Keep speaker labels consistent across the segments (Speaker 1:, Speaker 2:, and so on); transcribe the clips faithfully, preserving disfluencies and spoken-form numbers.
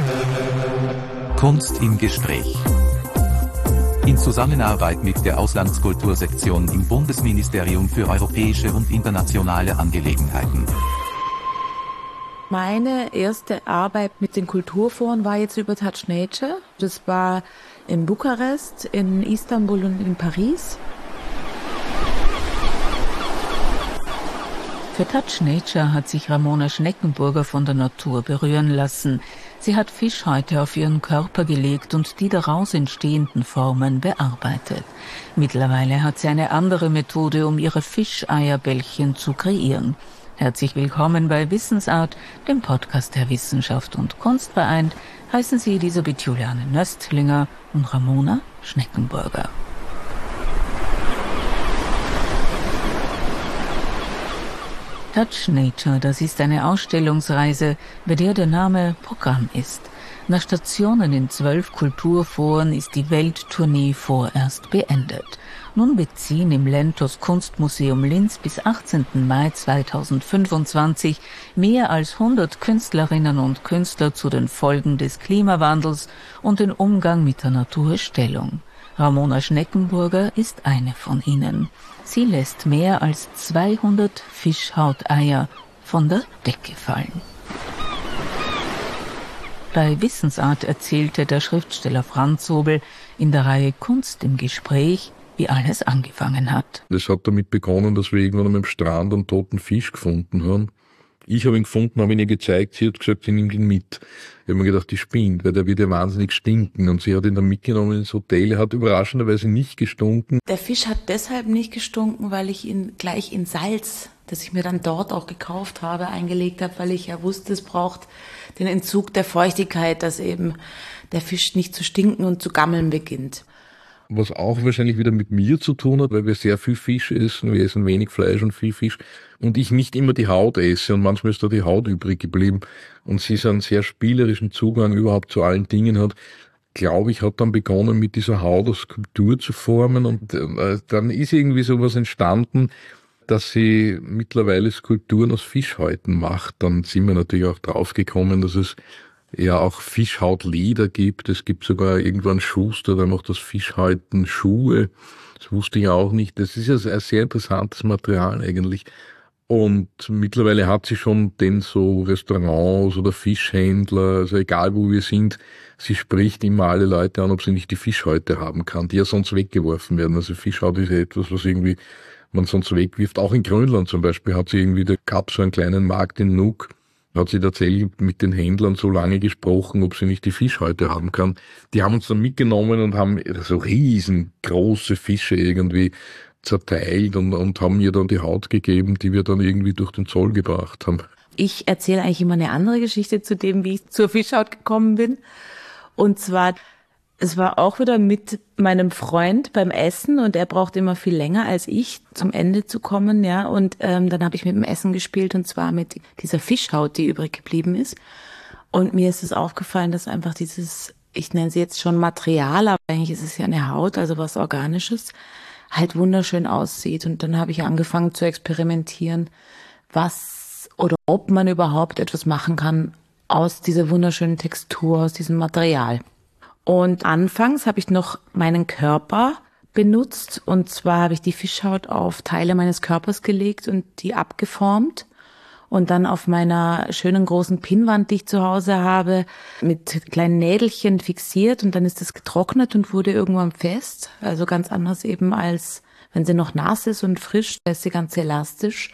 Speaker 1: Kunst im Gespräch. In Zusammenarbeit mit der Auslandskultursektion im Bundesministerium für europäische und internationale Angelegenheiten.
Speaker 2: Meine erste Arbeit mit den Kulturforen war jetzt über Touch Nature. Das war in Bukarest, in Istanbul und in Paris.
Speaker 3: Für Touch Nature hat sich Ramona Schneckenburger von der Natur berühren lassen. Sie hat Fischhäute auf ihren Körper gelegt und die daraus entstehenden Formen bearbeitet. Mittlerweile hat sie eine andere Methode, um ihre Fischeierbällchen zu kreieren. Herzlich willkommen bei Wissensart, dem Podcast der Wissenschaft und Kunst vereint, heißen Sie Elisabeth Juliane Nöstlinger und Ramona Schneckenburger. Touch Nature, das ist eine Ausstellungsreise, bei der der Name Programm ist. Nach Stationen in zwölf Kulturforen ist die Welttournee vorerst beendet. Nun beziehen im Lentos Kunstmuseum Linz bis achtzehnten Mai zweitausendfünfundzwanzig mehr als hundert Künstlerinnen und Künstler zu den Folgen des Klimawandels und den Umgang mit der Natur Stellung. Ramona Schneckenburger ist eine von ihnen. Sie lässt mehr als zweihundert Fischhauteier von der Decke fallen. Bei Wissensart erzählte der Schriftsteller Franz Sobel in der Reihe Kunst im Gespräch, wie alles angefangen hat.
Speaker 4: Das hat damit begonnen, dass wir irgendwann am Strand einen toten Fisch gefunden haben. Ich habe ihn gefunden, habe ihn ihr gezeigt, sie hat gesagt, sie nimmt ihn mit. Ich habe mir gedacht, die spinnt, weil der wird ja wahnsinnig stinken. Und sie hat ihn dann mitgenommen ins Hotel, er hat überraschenderweise nicht gestunken.
Speaker 2: Der Fisch hat deshalb nicht gestunken, weil ich ihn gleich in Salz, das ich mir dann dort auch gekauft habe, eingelegt habe, weil ich ja wusste, es braucht den Entzug der Feuchtigkeit, dass eben der Fisch nicht zu stinken und zu gammeln beginnt.
Speaker 4: Was auch wahrscheinlich wieder mit mir zu tun hat, weil wir sehr viel Fisch essen, wir essen wenig Fleisch und viel Fisch und ich nicht immer die Haut esse und manchmal ist da die Haut übrig geblieben und sie so einen sehr spielerischen Zugang überhaupt zu allen Dingen hat, glaube ich, hat dann begonnen mit dieser Haut als Skulptur zu formen und äh, dann ist irgendwie sowas entstanden, dass sie mittlerweile Skulpturen aus Fischhäuten macht. Dann sind wir natürlich auch draufgekommen, dass es ja auch Fischhautleder gibt. Es gibt sogar irgendwo einen Schuster, der macht aus Fischhäuten Schuhe. Das wusste ich auch nicht. Das ist ja ein sehr interessantes Material eigentlich. Und mittlerweile hat sie schon den so Restaurants oder Fischhändler, also egal wo wir sind, sie spricht immer alle Leute an, ob sie nicht die Fischhäute haben kann, die ja sonst weggeworfen werden. Also Fischhaut ist ja etwas, was irgendwie man sonst wegwirft. Auch in Grönland zum Beispiel hat sie irgendwie, da gab so einen kleinen Markt in Nuuk, hat sie tatsächlich mit den Händlern so lange gesprochen, ob sie nicht die Fischhäute haben kann. Die haben uns dann mitgenommen und haben so riesengroße Fische irgendwie zerteilt und, und haben mir dann die Haut gegeben, die wir dann irgendwie durch den Zoll gebracht haben.
Speaker 2: Ich erzähle eigentlich immer eine andere Geschichte zu dem, wie ich zur Fischhaut gekommen bin. Und zwar, es war auch wieder mit meinem Freund beim Essen und er braucht immer viel länger als ich, zum Ende zu kommen, ja. Und ähm, dann habe ich mit dem Essen gespielt und zwar mit dieser Fischhaut, die übrig geblieben ist. Und mir ist es aufgefallen, dass einfach dieses, ich nenne sie jetzt schon Material, aber eigentlich ist es ja eine Haut, also was Organisches, halt wunderschön aussieht. Und dann habe ich angefangen zu experimentieren, was oder ob man überhaupt etwas machen kann aus dieser wunderschönen Textur, aus diesem Material. Und anfangs habe ich noch meinen Körper benutzt und zwar habe ich die Fischhaut auf Teile meines Körpers gelegt und die abgeformt und dann auf meiner schönen großen Pinnwand, die ich zu Hause habe, mit kleinen Nädelchen fixiert und dann ist das getrocknet und wurde irgendwann fest. Also ganz anders eben als wenn sie noch nass ist und frisch, da ist sie ganz elastisch.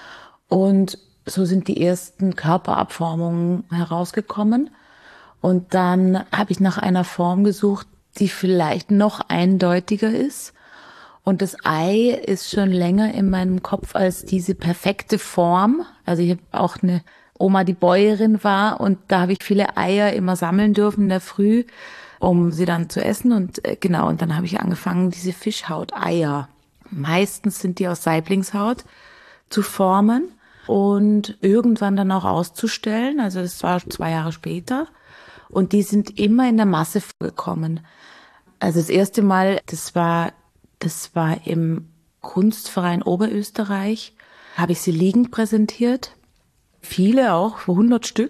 Speaker 2: Und so sind die ersten Körperabformungen herausgekommen. Und dann habe ich nach einer Form gesucht, die vielleicht noch eindeutiger ist. Und das Ei ist schon länger in meinem Kopf als diese perfekte Form. Also ich habe auch eine Oma, die Bäuerin war und da habe ich viele Eier immer sammeln dürfen in der Früh, um sie dann zu essen. Und äh, genau, und dann habe ich angefangen, diese Fischhaut-Eier, meistens sind die aus Saiblingshaut, zu formen und irgendwann dann auch auszustellen. Also das war zwei Jahre später. Und die sind immer in der Masse vorgekommen. Also das erste Mal, das war, das war im Kunstverein Oberösterreich, habe ich sie liegend präsentiert. Viele auch, hundert Stück.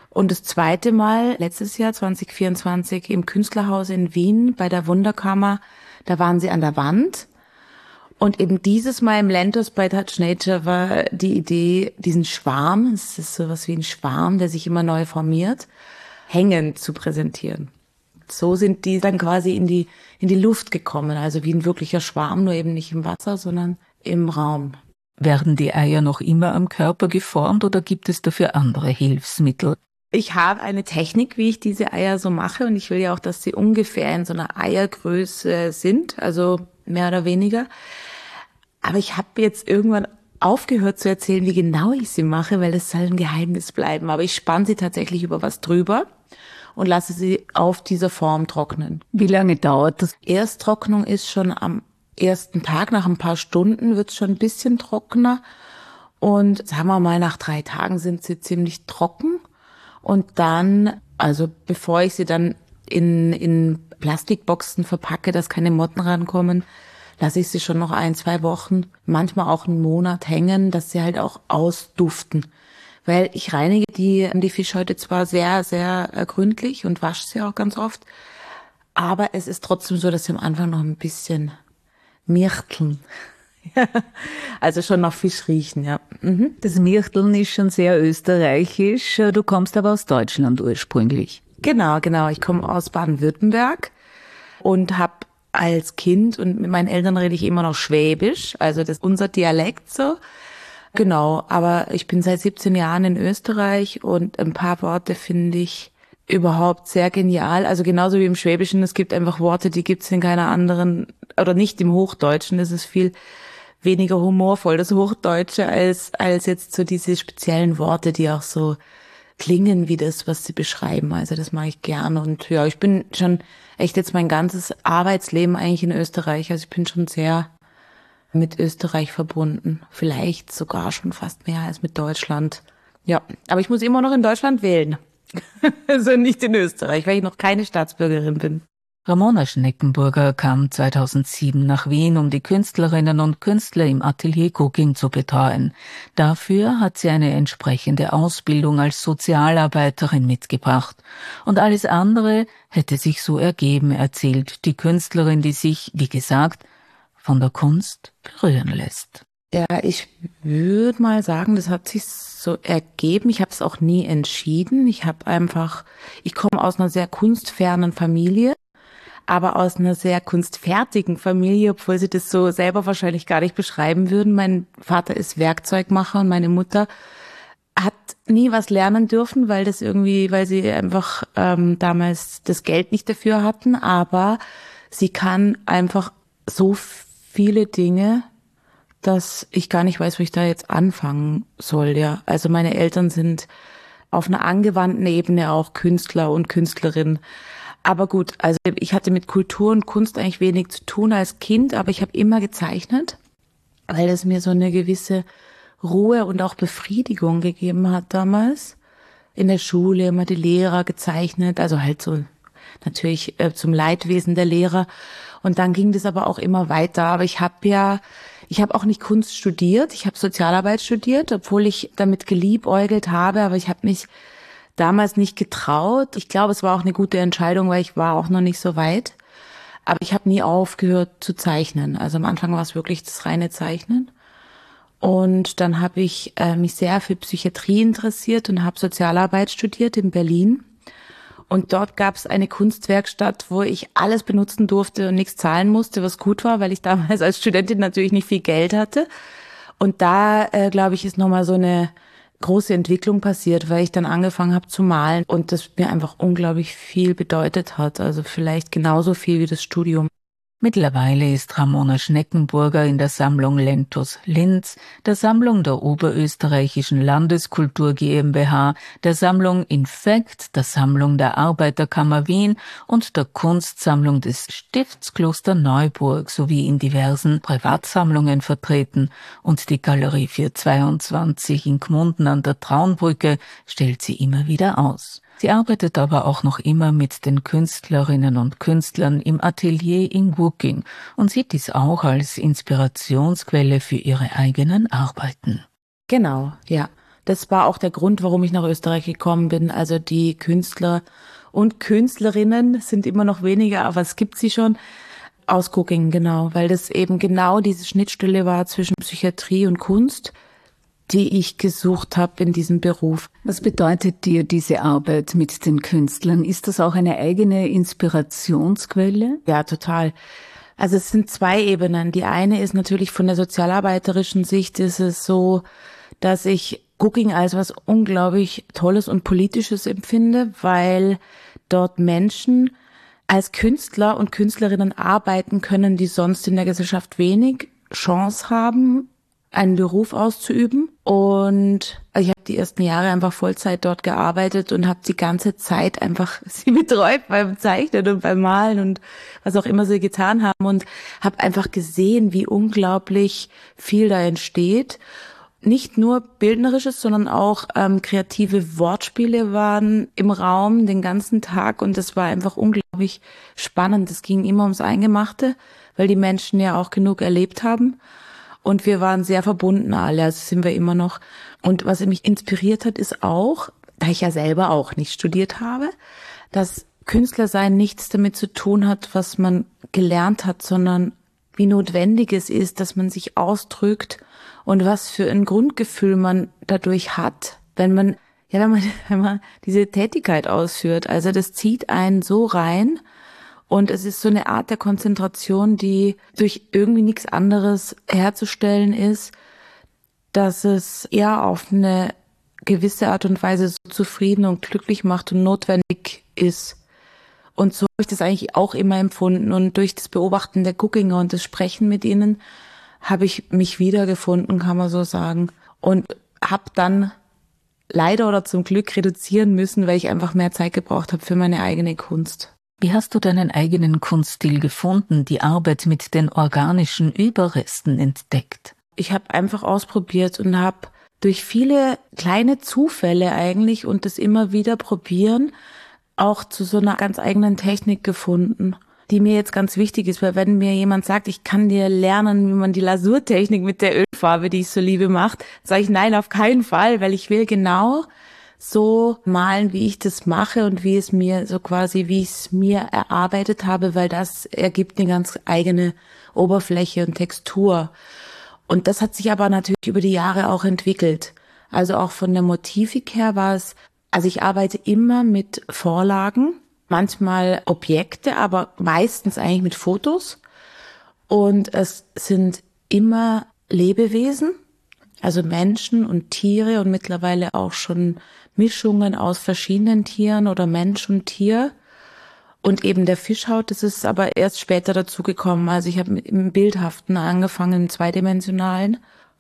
Speaker 2: Und das zweite Mal, letztes Jahr, zwanzig vierundzwanzig, im Künstlerhaus in Wien bei der Wunderkammer, da waren sie an der Wand. Und eben dieses Mal im Lentos bei Touch Nature war die Idee, diesen Schwarm, es ist sowas wie ein Schwarm, der sich immer neu formiert, hängend zu präsentieren. So sind die dann quasi in die, in die Luft gekommen, also wie ein wirklicher Schwarm, nur eben nicht im Wasser, sondern im Raum.
Speaker 3: Werden die Eier noch immer am Körper geformt oder gibt es dafür andere Hilfsmittel?
Speaker 2: Ich habe eine Technik, wie ich diese Eier so mache, und ich will ja auch, dass sie ungefähr in so einer Eiergröße sind, also mehr oder weniger. Aber ich habe jetzt irgendwann aufgehört zu erzählen, wie genau ich sie mache, weil das soll ein Geheimnis bleiben. Aber ich spanne sie tatsächlich über was drüber und lasse sie auf dieser Form trocknen.
Speaker 3: Wie lange dauert das?
Speaker 2: Ersttrocknung ist schon am ersten Tag, nach ein paar Stunden wird es schon ein bisschen trockener. Und sagen wir mal, nach drei Tagen sind sie ziemlich trocken. Und dann, also bevor ich sie dann in, in Plastikboxen verpacke, dass keine Motten rankommen, lasse ich sie schon noch ein, zwei Wochen, manchmal auch einen Monat hängen, dass sie halt auch ausduften. Weil ich reinige die, die Fischhäute zwar sehr, sehr gründlich und wasche sie auch ganz oft, aber es ist trotzdem so, dass sie am Anfang noch ein bisschen mirteln. Also schon nach Fisch riechen, ja. Mhm.
Speaker 3: Das Mirteln ist schon sehr österreichisch. Du kommst aber aus Deutschland ursprünglich.
Speaker 2: Genau, genau. Ich komme aus Baden-Württemberg und habe als Kind, und mit meinen Eltern rede ich immer noch Schwäbisch, also das ist unser Dialekt so. Genau, aber ich bin seit siebzehn Jahren in Österreich und ein paar Worte finde ich überhaupt sehr genial. Also genauso wie im Schwäbischen, es gibt einfach Worte, die gibt's in keiner anderen, oder nicht im Hochdeutschen. Das ist viel weniger humorvoll, das Hochdeutsche, als als jetzt so diese speziellen Worte, die auch so klingen wie das, was sie beschreiben. Also das mache ich gern. Und ja, ich bin schon echt jetzt mein ganzes Arbeitsleben eigentlich in Österreich. Also ich bin schon sehr mit Österreich verbunden. Vielleicht sogar schon fast mehr als mit Deutschland. Ja, aber ich muss immer noch in Deutschland wählen. Also nicht in Österreich, weil ich noch keine Staatsbürgerin bin.
Speaker 3: Ramona Schneckenburger kam zweitausendsieben nach Wien, um die Künstlerinnen und Künstler im Atelier Cooking zu betreuen. Dafür hat sie eine entsprechende Ausbildung als Sozialarbeiterin mitgebracht. Und alles andere hätte sich so ergeben, erzählt die Künstlerin, die sich, wie gesagt, von der Kunst berühren lässt.
Speaker 2: Ja, ich würde mal sagen, das hat sich so ergeben. Ich habe es auch nie entschieden. Ich habe einfach, ich komme aus einer sehr kunstfernen Familie, aber aus einer sehr kunstfertigen Familie, obwohl sie das so selber wahrscheinlich gar nicht beschreiben würden. Mein Vater ist Werkzeugmacher und meine Mutter hat nie was lernen dürfen, weil das irgendwie, weil sie einfach ähm, damals das Geld nicht dafür hatten. Aber sie kann einfach so viele Dinge, dass ich gar nicht weiß, wo ich da jetzt anfangen soll. Ja, also meine Eltern sind auf einer angewandten Ebene auch Künstler und Künstlerin. Aber gut, also ich hatte mit Kultur und Kunst eigentlich wenig zu tun als Kind, aber ich habe immer gezeichnet, weil es mir so eine gewisse Ruhe und auch Befriedigung gegeben hat damals. In der Schule immer die Lehrer gezeichnet, also halt so natürlich äh, zum Leidwesen der Lehrer. Und dann ging das aber auch immer weiter. Aber ich habe ja, ich habe auch nicht Kunst studiert, ich habe Sozialarbeit studiert, obwohl ich damit geliebäugelt habe, aber ich habe mich damals nicht getraut. Ich glaube, es war auch eine gute Entscheidung, weil ich war auch noch nicht so weit. Aber ich habe nie aufgehört zu zeichnen. Also am Anfang war es wirklich das reine Zeichnen. Und dann habe ich äh, mich sehr für Psychiatrie interessiert und habe Sozialarbeit studiert in Berlin. Und dort gab es eine Kunstwerkstatt, wo ich alles benutzen durfte und nichts zahlen musste, was gut war, weil ich damals als Studentin natürlich nicht viel Geld hatte. Und da, äh, glaube ich, ist nochmal so eine große Entwicklung passiert, weil ich dann angefangen habe zu malen und das mir einfach unglaublich viel bedeutet hat. Also vielleicht genauso viel wie das Studium.
Speaker 3: Mittlerweile ist Ramona Schneckenburger in der Sammlung Lentos Linz, der Sammlung der Oberösterreichischen Landeskultur GmbH, der Sammlung Infekt, der Sammlung der Arbeiterkammer Wien und der Kunstsammlung des Stiftskloster Neuburg sowie in diversen Privatsammlungen vertreten, und die Galerie vierhundertzweiundzwanzig in Gmunden an der Traunbrücke stellt sie immer wieder aus. Sie arbeitet aber auch noch immer mit den Künstlerinnen und Künstlern im Atelier in Cooking und sieht dies auch als Inspirationsquelle für ihre eigenen Arbeiten.
Speaker 2: Genau, ja. Das war auch der Grund, warum ich nach Österreich gekommen bin. Also die Künstler und Künstlerinnen sind immer noch weniger, aber es gibt sie schon. Aus Cooking, genau, weil das eben genau diese Schnittstelle war zwischen Psychiatrie und Kunst, die ich gesucht habe in diesem Beruf.
Speaker 3: Was bedeutet dir diese Arbeit mit den Künstlern? Ist das auch eine eigene Inspirationsquelle?
Speaker 2: Ja, total. Also es sind zwei Ebenen. Die eine ist natürlich von der sozialarbeiterischen Sicht ist es so, dass ich Cooking als was unglaublich Tolles und Politisches empfinde, weil dort Menschen als Künstler und Künstlerinnen arbeiten können, die sonst in der Gesellschaft wenig Chance haben, einen Beruf auszuüben. Und ich habe die ersten Jahre einfach Vollzeit dort gearbeitet und habe die ganze Zeit einfach sie betreut beim Zeichnen und beim Malen und was auch immer sie getan haben und habe einfach gesehen, wie unglaublich viel da entsteht. Nicht nur Bildnerisches, sondern auch ähm, kreative Wortspiele waren im Raum den ganzen Tag und das war einfach unglaublich spannend. Es ging immer ums Eingemachte, weil die Menschen ja auch genug erlebt haben und wir waren sehr verbunden alle, also sind wir immer noch. Und was mich inspiriert hat, ist auch, da ich ja selber auch nicht studiert habe, dass Künstlersein nichts damit zu tun hat, was man gelernt hat, sondern wie notwendig es ist, dass man sich ausdrückt und was für ein Grundgefühl man dadurch hat, wenn man, ja, wenn man, wenn man diese Tätigkeit ausführt. Also das zieht einen so rein und es ist so eine Art der Konzentration, die durch irgendwie nichts anderes herzustellen ist, dass es eher auf eine gewisse Art und Weise so zufrieden und glücklich macht und notwendig ist. Und so habe ich das eigentlich auch immer empfunden und durch das Beobachten der Cookinger und das Sprechen mit ihnen habe ich mich wiedergefunden, kann man so sagen. Und habe dann leider oder zum Glück reduzieren müssen, weil ich einfach mehr Zeit gebraucht habe für meine eigene Kunst.
Speaker 3: Wie hast du deinen eigenen Kunststil gefunden, die Arbeit mit den organischen Überresten entdeckt?
Speaker 2: Ich habe einfach ausprobiert und habe durch viele kleine Zufälle eigentlich und das immer wieder probieren auch zu so einer ganz eigenen Technik gefunden, die mir jetzt ganz wichtig ist, weil wenn mir jemand sagt, ich kann dir lernen, wie man die Lasurtechnik mit der Ölfarbe, die ich so liebe, macht, sage ich nein, auf keinen Fall, weil ich will genau so malen, wie ich das mache und wie es mir so quasi, wie ich es mir erarbeitet habe, weil das ergibt eine ganz eigene Oberfläche und Textur. Und das hat sich aber natürlich über die Jahre auch entwickelt. Also auch von der Motivik her war es, also ich arbeite immer mit Vorlagen, manchmal Objekte, aber meistens eigentlich mit Fotos. Und es sind immer Lebewesen, also Menschen und Tiere und mittlerweile auch schon Mischungen aus verschiedenen Tieren oder Mensch und Tier. Und eben der Fischhaut, das ist aber erst später dazu gekommen. Also ich habe im Bildhaften angefangen, im Zweidimensionalen.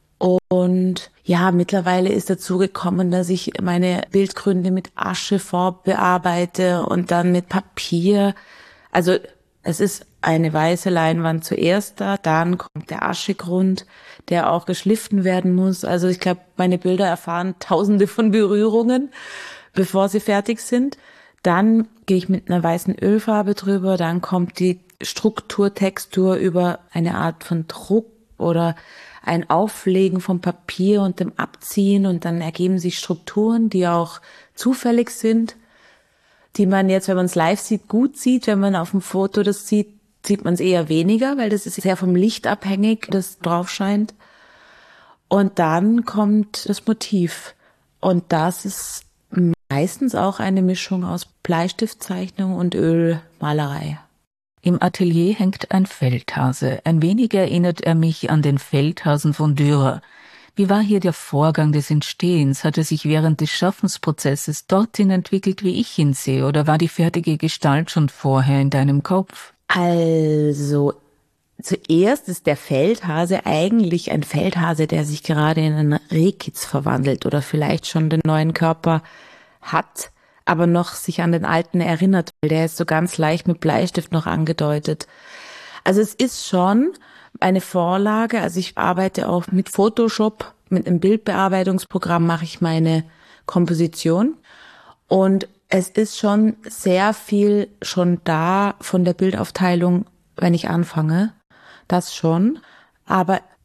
Speaker 2: Und ja, mittlerweile ist dazu gekommen, dass ich meine Bildgründe mit Aschefarbe bearbeite und dann mit Papier. Also es ist eine weiße Leinwand zuerst da, dann kommt der Aschegrund, der auch geschliffen werden muss. Also ich glaube, meine Bilder erfahren tausende von Berührungen, bevor sie fertig sind. Dann gehe ich mit einer weißen Ölfarbe drüber, dann kommt die Struktur, Textur über eine Art von Druck oder ein Auflegen vom Papier und dem Abziehen und dann ergeben sich Strukturen, die auch zufällig sind, die man jetzt, wenn man es live sieht, gut sieht. Wenn man auf dem Foto das sieht, sieht man es eher weniger, weil das ist sehr vom Licht abhängig, das drauf scheint. Und dann kommt das Motiv. Und das ist meistens auch eine Mischung aus Bleistiftzeichnung und Ölmalerei.
Speaker 3: Im Atelier hängt ein Feldhase. Ein wenig erinnert er mich an den Feldhasen von Dürer. Wie war hier der Vorgang des Entstehens? Hat er sich während des Schaffensprozesses dorthin entwickelt, wie ich ihn sehe, oder war die fertige Gestalt schon vorher in deinem Kopf?
Speaker 2: Also, zuerst ist der Feldhase eigentlich ein Feldhase, der sich gerade in einen Rehkitz verwandelt oder vielleicht schon den neuen Körper hat, aber noch sich an den alten erinnert, weil der ist so ganz leicht mit Bleistift noch angedeutet. Also es ist schon eine Vorlage, also ich arbeite auch mit Photoshop, mit einem Bildbearbeitungsprogramm mache ich meine Komposition und es ist schon sehr viel schon da von der Bildaufteilung, wenn ich anfange, das schon, aber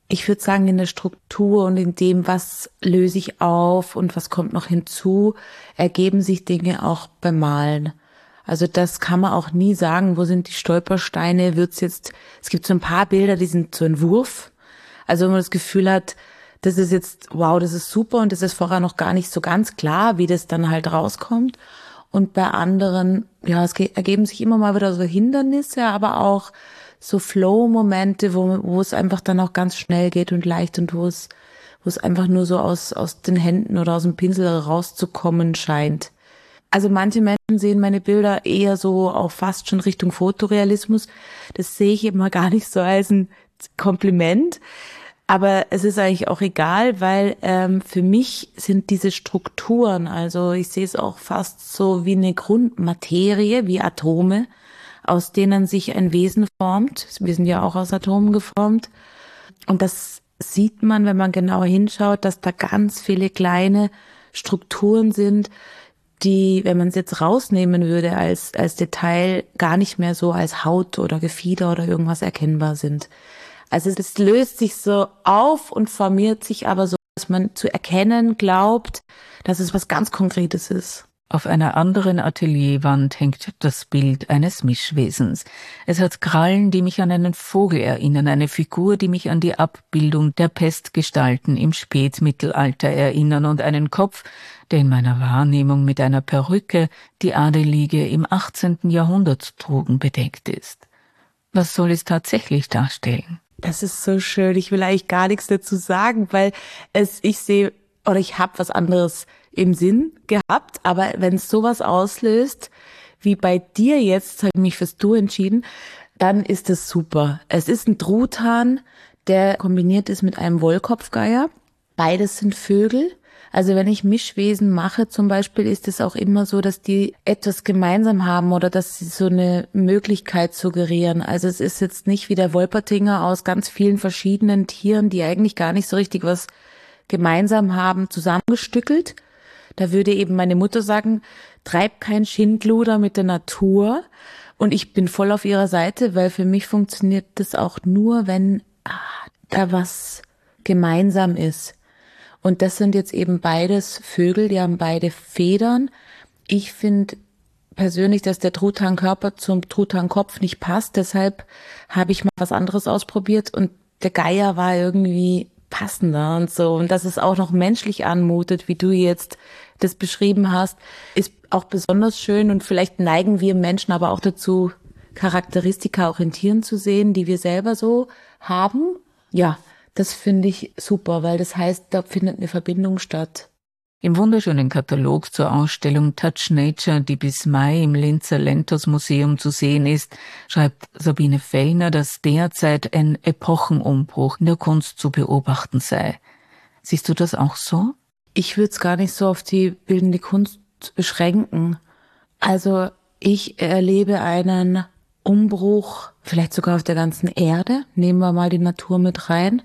Speaker 2: Ich würde sagen, in der Struktur und in dem, was löse ich auf und was kommt noch hinzu, ergeben sich Dinge auch beim Malen. Also das kann man auch nie sagen, wo sind die Stolpersteine, wird's jetzt, es gibt so ein paar Bilder, die sind so ein Wurf. Also wenn man das Gefühl hat, das ist jetzt, wow, das ist super und das ist vorher noch gar nicht so ganz klar, wie das dann halt rauskommt. Und bei anderen, ja, es ergeben sich immer mal wieder so Hindernisse, aber auch so Flow-Momente, wo, wo es einfach dann auch ganz schnell geht und leicht und wo es, wo es einfach nur so aus, aus den Händen oder aus dem Pinsel rauszukommen scheint. Also manche Menschen sehen meine Bilder eher so auch fast schon Richtung Fotorealismus. Das sehe ich immer gar nicht so als ein Kompliment. Aber es ist eigentlich auch egal, weil ähm, für mich sind diese Strukturen, also ich sehe es auch fast so wie eine Grundmaterie, wie Atome, aus denen sich ein Wesen formt. Wir sind ja auch aus Atomen geformt. Und das sieht man, wenn man genauer hinschaut, dass da ganz viele kleine Strukturen sind, die, wenn man es jetzt rausnehmen würde als als Detail, gar nicht mehr so als Haut oder Gefieder oder irgendwas erkennbar sind. Also das löst sich so auf und formiert sich aber so, dass man zu erkennen glaubt, dass es was ganz Konkretes ist.
Speaker 3: Auf einer anderen Atelierwand hängt das Bild eines Mischwesens. Es hat Krallen, die mich an einen Vogel erinnern, eine Figur, die mich an die Abbildung der Pestgestalten im Spätmittelalter erinnern und einen Kopf, der in meiner Wahrnehmung mit einer Perücke, die Adelige im achtzehnten Jahrhundert trugen, bedeckt ist. Was soll es tatsächlich darstellen?
Speaker 2: Das ist so schön. Ich will eigentlich gar nichts dazu sagen, weil es, ich sehe, oder ich habe was anderes im Sinn gehabt, aber wenn es sowas auslöst, wie bei dir jetzt, habe ich mich fürs Du entschieden, dann ist es super. Es ist ein Truthahn, der kombiniert ist mit einem Wollkopfgeier. Beides sind Vögel. Also wenn ich Mischwesen mache zum Beispiel, ist es auch immer so, dass die etwas gemeinsam haben oder dass sie so eine Möglichkeit suggerieren. Also es ist jetzt nicht wie der Wolpertinger aus ganz vielen verschiedenen Tieren, die eigentlich gar nicht so richtig was gemeinsam haben, zusammengestückelt. Da würde eben meine Mutter sagen, treib kein Schindluder mit der Natur. Und ich bin voll auf ihrer Seite, weil für mich funktioniert das auch nur, wenn ah, da was gemeinsam ist. Und das sind jetzt eben beides Vögel, die haben beide Federn. Ich finde persönlich, dass der Truthahnkörper zum Truthankopf nicht passt. Deshalb habe ich mal was anderes ausprobiert und der Geier war irgendwie passender und so. Und dass es auch noch menschlich anmutet, wie du jetzt das beschrieben hast, ist auch besonders schön. Und vielleicht neigen wir Menschen aber auch dazu, Charakteristika auch in Tieren zu sehen, die wir selber so haben. Ja, das finde ich super, weil das heißt, da findet eine Verbindung statt.
Speaker 3: Im wunderschönen Katalog zur Ausstellung Touch Nature, die bis Mai im Linzer Lentos Museum zu sehen ist, schreibt Sabine Fellner, dass derzeit ein Epochenumbruch in der Kunst zu beobachten sei. Siehst du das auch so?
Speaker 2: Ich würde es gar nicht so auf die bildende Kunst beschränken. Also ich erlebe einen Umbruch, vielleicht sogar auf der ganzen Erde. Nehmen wir mal die Natur mit rein,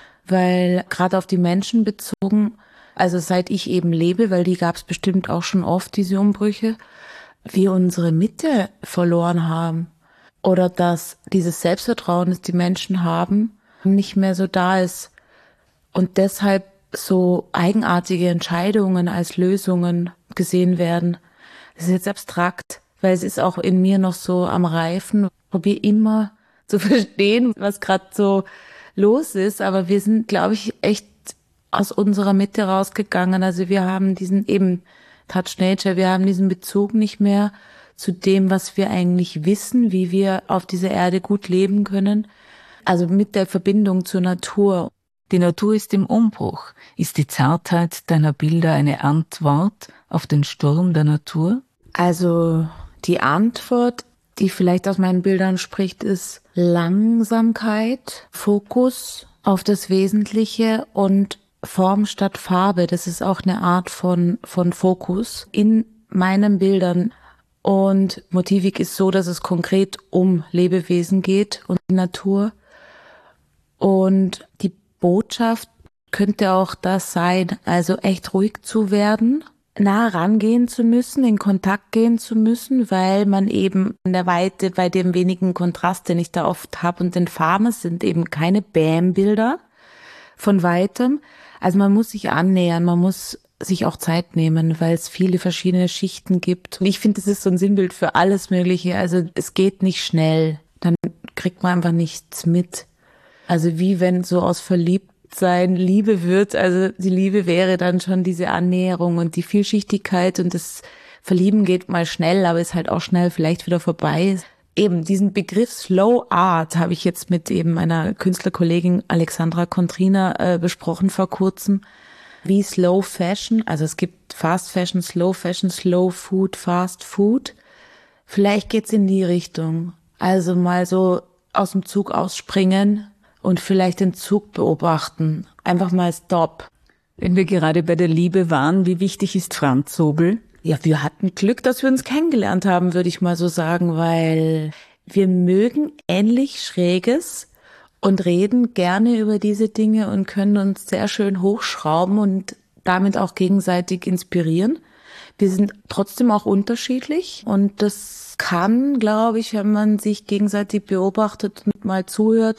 Speaker 2: weil gerade auf die Menschen bezogen, also seit ich eben lebe, weil die gab es bestimmt auch schon oft, diese Umbrüche, wir unsere Mitte verloren haben. Oder dass dieses Selbstvertrauen, das die Menschen haben, nicht mehr so da ist. Und deshalb so eigenartige Entscheidungen als Lösungen gesehen werden. Das ist jetzt abstrakt, weil es ist auch in mir noch so am Reifen. Ich probiere immer zu verstehen, was gerade so los ist. Aber wir sind, glaube ich, echt aus unserer Mitte rausgegangen. Also wir haben diesen eben Touch Nature, wir haben diesen Bezug nicht mehr zu dem, was wir eigentlich wissen, wie wir auf dieser Erde gut leben können. Also mit der Verbindung zur Natur.
Speaker 3: Die Natur ist im Umbruch. Ist die Zartheit deiner Bilder eine Antwort auf den Sturm der Natur?
Speaker 2: Also die Antwort, die vielleicht aus meinen Bildern spricht, ist Langsamkeit, Fokus auf das Wesentliche und Form statt Farbe. Das ist auch eine Art von, von Fokus in meinen Bildern. Und Motivik ist so, dass es konkret um Lebewesen geht und die Natur. Und die Botschaft könnte auch das sein, also echt ruhig zu werden, nah rangehen zu müssen, in Kontakt gehen zu müssen, weil man eben in der Weite bei dem wenigen Kontrast, den ich da oft habe und den Farben, es sind eben keine Bam-Bilder, von weitem. Also man muss sich annähern, man muss sich auch Zeit nehmen, weil es viele verschiedene Schichten gibt. Und ich finde, das ist so ein Sinnbild für alles Mögliche. Also es geht nicht schnell, dann kriegt man einfach nichts mit. Also wie wenn so aus Verliebtsein Liebe wird, also die Liebe wäre dann schon diese Annäherung und die Vielschichtigkeit und das Verlieben geht mal schnell, aber ist halt auch schnell vielleicht wieder vorbei. Eben diesen Begriff Slow Art habe ich jetzt mit eben meiner Künstlerkollegin Alexandra Kontrina äh, besprochen vor kurzem. Wie Slow Fashion, also es gibt Fast Fashion, Slow Fashion, Slow Food, Fast Food. Vielleicht geht's in die Richtung. Also mal so aus dem Zug ausspringen und vielleicht den Zug beobachten. Einfach mal Stop.
Speaker 3: Wenn wir gerade bei der Liebe waren, wie wichtig ist Franz Sobel?
Speaker 2: Ja, wir hatten Glück, dass wir uns kennengelernt haben, würde ich mal so sagen, weil wir mögen ähnlich Schräges und reden gerne über diese Dinge und können uns sehr schön hochschrauben und damit auch gegenseitig inspirieren. Wir sind trotzdem auch unterschiedlich und das kann, glaube ich, wenn man sich gegenseitig beobachtet und mal zuhört,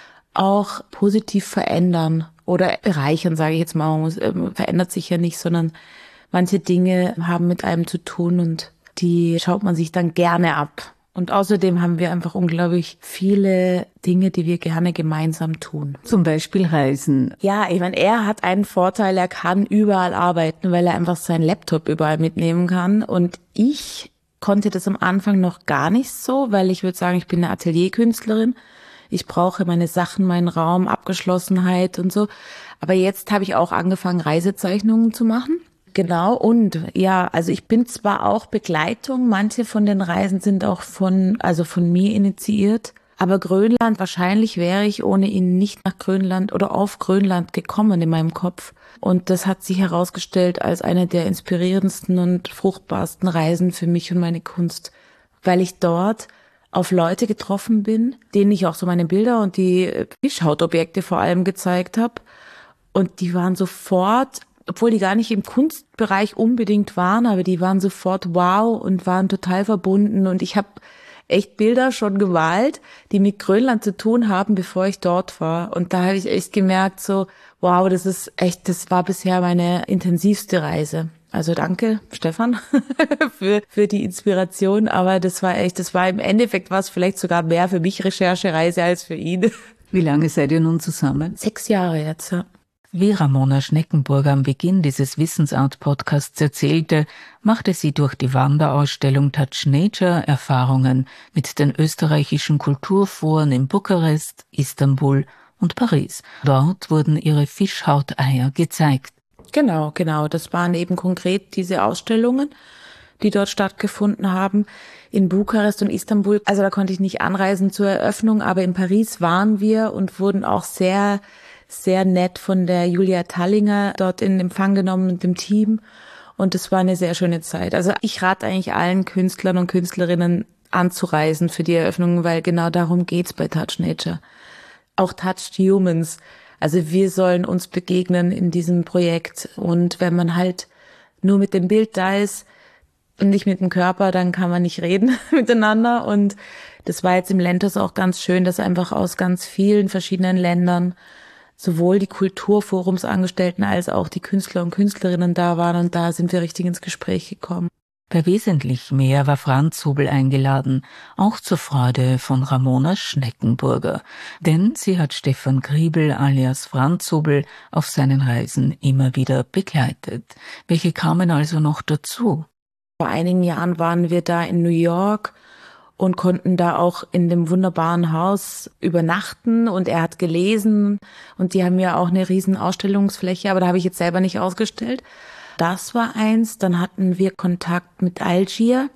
Speaker 2: auch positiv verändern oder bereichern, sage ich jetzt mal. Man muss, äh, verändert sich ja nicht, sondern manche Dinge haben mit einem zu tun und die schaut man sich dann gerne ab. Und außerdem haben wir einfach unglaublich viele Dinge, die wir gerne gemeinsam tun.
Speaker 3: Zum Beispiel Reisen.
Speaker 2: Ja, ich meine, er hat einen Vorteil, er kann überall arbeiten, weil er einfach seinen Laptop überall mitnehmen kann. Und ich konnte das am Anfang noch gar nicht so, weil ich würde sagen, ich bin eine Atelierkünstlerin. Ich brauche meine Sachen, meinen Raum, Abgeschlossenheit und so. Aber jetzt habe ich auch angefangen, Reisezeichnungen zu machen. Genau, und ja, also ich bin zwar auch Begleitung, manche von den Reisen sind auch von, also von mir initiiert, aber Grönland, wahrscheinlich wäre ich ohne ihn nicht nach Grönland oder auf Grönland gekommen in meinem Kopf. Und das hat sich herausgestellt als eine der inspirierendsten und fruchtbarsten Reisen für mich und meine Kunst, weil ich dort auf Leute getroffen bin, denen ich auch so meine Bilder und die Fischhautobjekte vor allem gezeigt habe. Und die waren sofort, obwohl die gar nicht im Kunstbereich unbedingt waren, aber die waren sofort wow und waren total verbunden. Und ich habe echt Bilder schon gemalt, die mit Grönland zu tun haben, bevor ich dort war. Und da habe ich echt gemerkt, so wow, das ist echt, das war bisher meine intensivste Reise. Also danke, Stefan, für für die Inspiration. Aber das war echt, das war im Endeffekt was vielleicht sogar mehr für mich Recherchereise als für ihn.
Speaker 3: Wie lange seid ihr nun zusammen?
Speaker 2: Sechs Jahre jetzt, ja.
Speaker 3: Wie Ramona Schneckenburger am Beginn dieses Wissensart-Podcasts erzählte, machte sie durch die Wanderausstellung Touch Nature Erfahrungen mit den österreichischen Kulturforen in Bukarest, Istanbul und Paris. Dort wurden ihre Fischhauteier gezeigt.
Speaker 2: Genau, genau. Das waren eben konkret diese Ausstellungen, die dort stattgefunden haben in Bukarest und Istanbul. Also da konnte ich nicht anreisen zur Eröffnung, aber in Paris waren wir und wurden auch sehr sehr nett von der Julia Tallinger dort in Empfang genommen mit dem Team. Und es war eine sehr schöne Zeit. Also ich rate eigentlich allen Künstlern und Künstlerinnen anzureisen für die Eröffnung, weil genau darum geht's bei Touch Nature. Auch Touched Humans. Also wir sollen uns begegnen in diesem Projekt. Und wenn man halt nur mit dem Bild da ist und nicht mit dem Körper, dann kann man nicht reden miteinander. Und das war jetzt im Lentos auch ganz schön, dass einfach aus ganz vielen verschiedenen Ländern sowohl die Kulturforumsangestellten als auch die Künstler und Künstlerinnen da waren und da sind wir richtig ins Gespräch gekommen.
Speaker 3: Bei wesentlich mehr war Franz Sobel eingeladen, auch zur Freude von Ramona Schneckenburger. Denn sie hat Stefan Griebel alias Franz Sobel auf seinen Reisen immer wieder begleitet. Welche kamen also noch dazu?
Speaker 2: Vor einigen Jahren waren wir da in New York und konnten da auch in dem wunderbaren Haus übernachten und er hat gelesen und die haben ja auch eine riesen Ausstellungsfläche, aber da habe ich jetzt selber nicht ausgestellt. Das war eins, dann hatten wir Kontakt mit Algier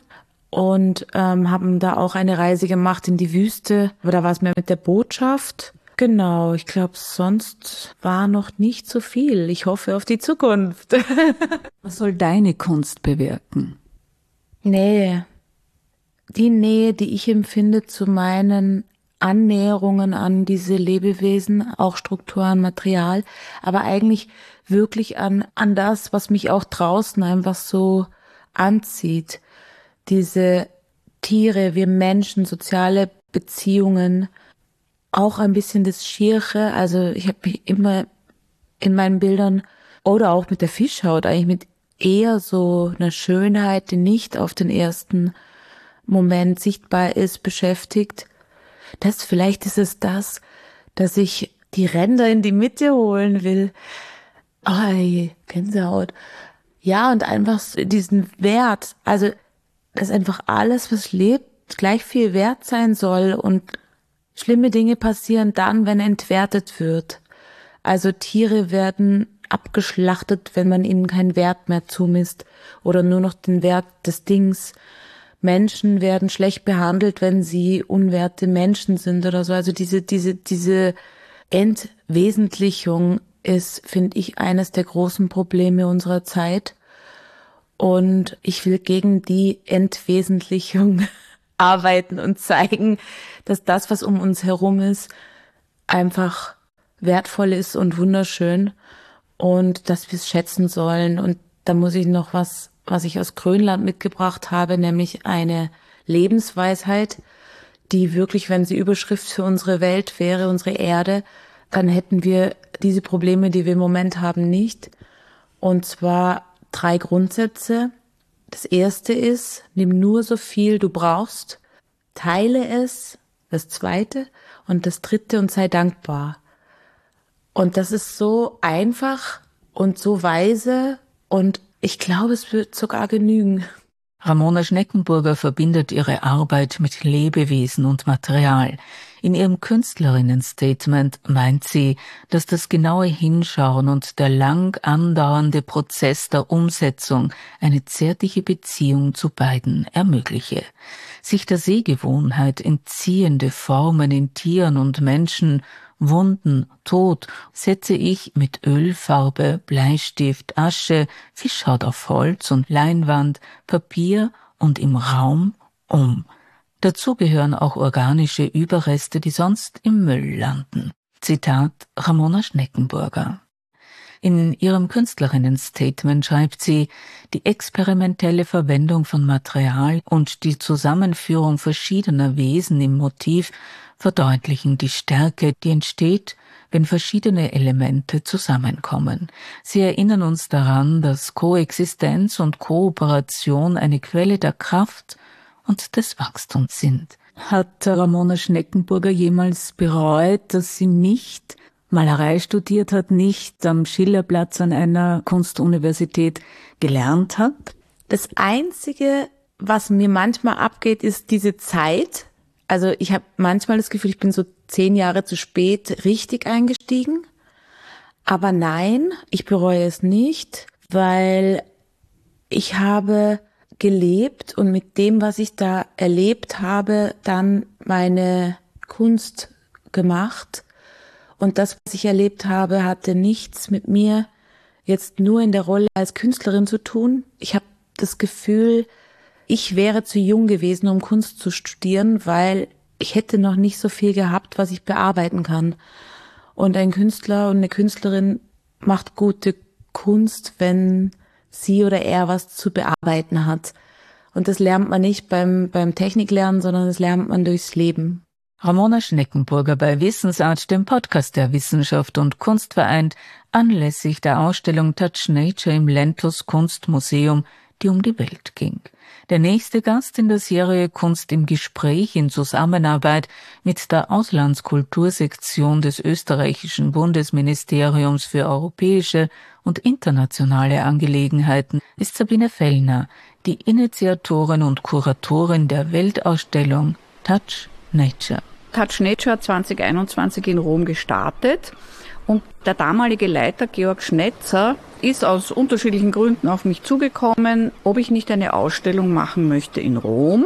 Speaker 2: und ähm, haben da auch eine Reise gemacht in die Wüste, aber da war es mehr mit der Botschaft. Genau, ich glaube, sonst war noch nicht so viel. Ich hoffe auf die Zukunft.
Speaker 3: Was soll deine Kunst bewirken?
Speaker 2: Nee. Die Nähe, die ich empfinde zu meinen Annäherungen an diese Lebewesen, auch Strukturen, Material, aber eigentlich wirklich an, an das, was mich auch draußen einfach so anzieht. Diese Tiere, wir Menschen, soziale Beziehungen, auch ein bisschen das Schiere. Also ich habe mich immer in meinen Bildern oder auch mit der Fischhaut, eigentlich mit eher so einer Schönheit, die nicht auf den ersten Moment sichtbar ist, beschäftigt. Das, vielleicht ist es das, dass ich die Ränder in die Mitte holen will. Ai, Gänsehaut. Ja, und einfach diesen Wert, also, dass einfach alles, was lebt, gleich viel wert sein soll und schlimme Dinge passieren dann, wenn entwertet wird. Also Tiere werden abgeschlachtet, wenn man ihnen keinen Wert mehr zumisst oder nur noch den Wert des Dings. Menschen werden schlecht behandelt, wenn sie unwerte Menschen sind oder so. Also diese, diese, diese Entwesentlichung ist, finde ich, eines der großen Probleme unserer Zeit. Und ich will gegen die Entwesentlichung arbeiten und zeigen, dass das, was um uns herum ist, einfach wertvoll ist und wunderschön und dass wir es schätzen sollen. Und da muss ich noch was, was ich aus Grönland mitgebracht habe, nämlich eine Lebensweisheit, die wirklich, wenn sie Überschrift für unsere Welt wäre, unsere Erde, dann hätten wir diese Probleme, die wir im Moment haben, nicht. Und zwar drei Grundsätze. Das erste ist, nimm nur so viel du brauchst, teile es. Das zweite und das dritte und sei dankbar. Und das ist so einfach und so weise und ich glaube, es wird sogar genügen.
Speaker 3: Ramona Schneckenburger verbindet ihre Arbeit mit Lebewesen und Material. In ihrem Künstlerinnen-Statement meint sie, dass das genaue Hinschauen und der lang andauernde Prozess der Umsetzung eine zärtliche Beziehung zu beiden ermögliche. Sich der Sehgewohnheit entziehende Formen in Tieren und Menschen, Wunden, Tod, setze ich mit Ölfarbe, Bleistift, Asche, Fischhaut auf Holz und Leinwand, Papier und im Raum um. Dazu gehören auch organische Überreste, die sonst im Müll landen. Zitat Ramona Schneckenburger. In ihrem Künstlerinnen-Statement schreibt sie, die experimentelle Verwendung von Material und die Zusammenführung verschiedener Wesen im Motiv verdeutlichen die Stärke, die entsteht, wenn verschiedene Elemente zusammenkommen. Sie erinnern uns daran, dass Koexistenz und Kooperation eine Quelle der Kraft und des Wachstums sind. Hat Ramona Schneckenburger jemals bereut, dass sie nicht Malerei studiert hat, nicht am Schillerplatz an einer Kunstuniversität gelernt hat?
Speaker 2: Das Einzige, was mir manchmal abgeht, ist diese Zeit. Also ich habe manchmal das Gefühl, ich bin so zehn Jahre zu spät richtig eingestiegen. Aber nein, ich bereue es nicht, weil ich habe gelebt und mit dem, was ich da erlebt habe, dann meine Kunst gemacht. Und das, was ich erlebt habe, hatte nichts mit mir jetzt nur in der Rolle als Künstlerin zu tun. Ich habe das Gefühl, ich wäre zu jung gewesen, um Kunst zu studieren, weil ich hätte noch nicht so viel gehabt, was ich bearbeiten kann. Und ein Künstler und eine Künstlerin macht gute Kunst, wenn sie oder er was zu bearbeiten hat. Und das lernt man nicht beim, beim Techniklernen, sondern das lernt man durchs Leben.
Speaker 3: Ramona Schneckenburger bei Wissensart, dem Podcast der Wissenschaft und Kunst vereint, anlässlich der Ausstellung Touch Nature im Lentus Kunstmuseum, die um die Welt ging. Der nächste Gast in der Serie Kunst im Gespräch in Zusammenarbeit mit der Auslandskultursektion des österreichischen Bundesministeriums für europäische und internationale Angelegenheiten ist Sabine Fellner, die Initiatorin und Kuratorin der Weltausstellung Touch Nature.
Speaker 5: Touch Nature zwanzig einundzwanzig in Rom gestartet und der damalige Leiter Georg Schnetzer ist aus unterschiedlichen Gründen auf mich zugekommen, ob ich nicht eine Ausstellung machen möchte in Rom.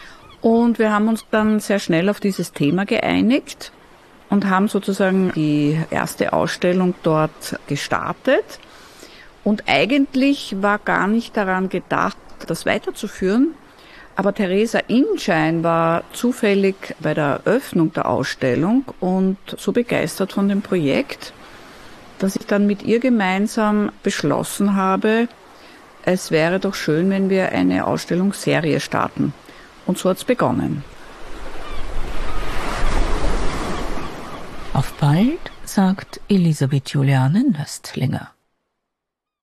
Speaker 5: Und wir haben uns dann sehr schnell auf dieses Thema geeinigt und haben sozusagen die erste Ausstellung dort gestartet. Und eigentlich war gar nicht daran gedacht, das weiterzuführen. Aber Theresa Inschein war zufällig bei der Eröffnung der Ausstellung und so begeistert von dem Projekt, dass ich dann mit ihr gemeinsam beschlossen habe, es wäre doch schön, wenn wir eine Ausstellungsserie starten. Und so hat's begonnen.
Speaker 3: Auf bald sagt Elisabeth Juliane Nöstlinger.